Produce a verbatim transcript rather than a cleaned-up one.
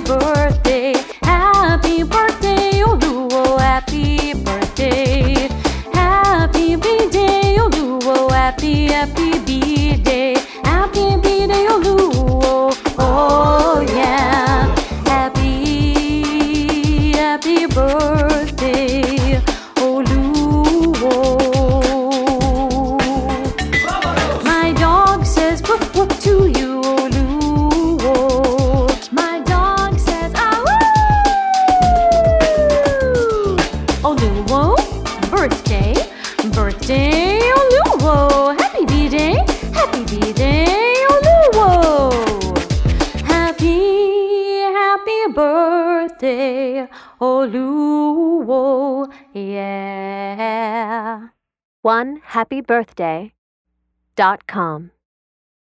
birthday, happy birthday, Oluwo, happy birthday. Happy B-day, Oluwo, happy, happy B-day. Happy B-day, Oluwo, oh yeah. Happy, happy birthday, Oluwo. My dog says woof woof to you, Oluwo. My dog says ah woo. Oluwo, birthday, birthday, Oluwo. Happy B-day, happy B-day, Oluwo. Happy, happy birthday, Oluwo, yeah. one happy birthday dot com